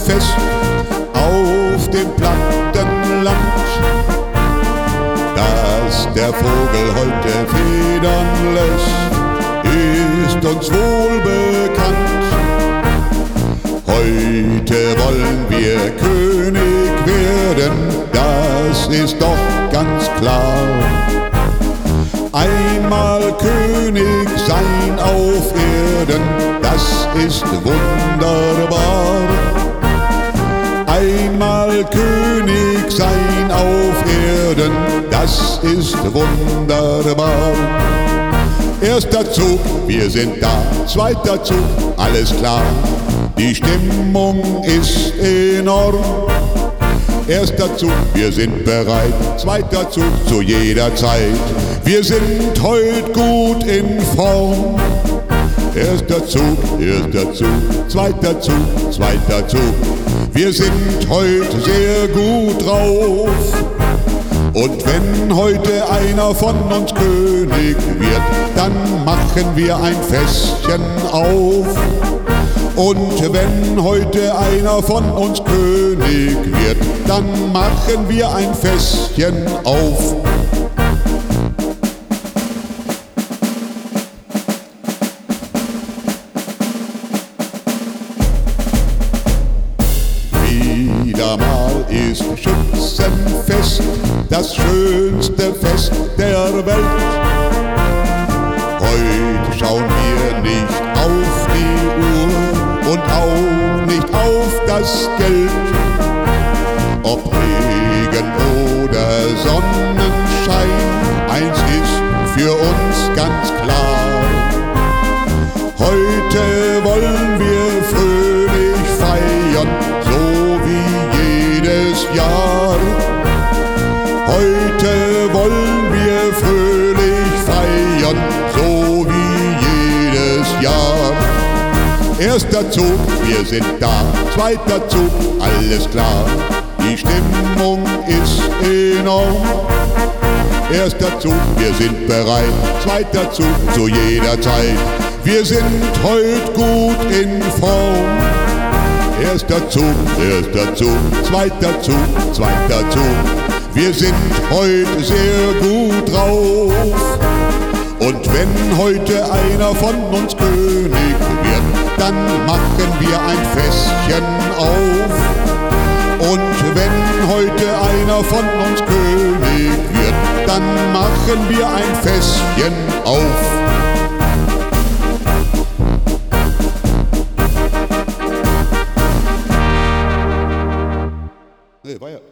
Fest auf dem Plattenland, dass der Vogel heute Federn lässt, ist uns wohl bekannt. Heute wollen wir König werden, das ist doch ganz klar. Einmal König sein auf Erden, das ist wunderbar. Einmal König sein auf Erden, das ist wunderbar. Erster Zug, wir sind da, zweiter Zug, alles klar, die Stimmung ist enorm. Erster Zug, wir sind bereit, zweiter Zug zu jeder Zeit, wir sind heute gut in Form. Erster Zug, zweiter Zug, zweiter Zug, wir sind heute sehr gut drauf. Und wenn heute einer von uns König wird, dann machen wir ein Festchen auf. Und wenn heute einer von uns König wird, dann machen wir ein Festchen auf. Wieder mal ist Schützenfest, das schönste Fest der Welt. Heute schauen wir nicht auf die Uhr und auch nicht auf das Geld. Ob Regen oder Sonnenschein, eins ist für uns ganz klar. Heute wollen wir fröhlich feiern, so wie jedes Jahr. Heute wollen wir fröhlich feiern, so wie jedes Jahr. Erster Zug, wir sind da, zweiter Zug, alles klar, die Stimmung ist enorm. Erster Zug, wir sind bereit, zweiter Zug zu jeder Zeit, wir sind heute gut in Form. Erster Zug, zweiter Zug, zweiter Zug, wir sind heute sehr gut drauf. Und wenn heute einer von uns König wird, dann machen wir ein Festchen auf. Und wenn heute einer von uns König wird, dann machen wir ein Festchen auf. Nee, war ja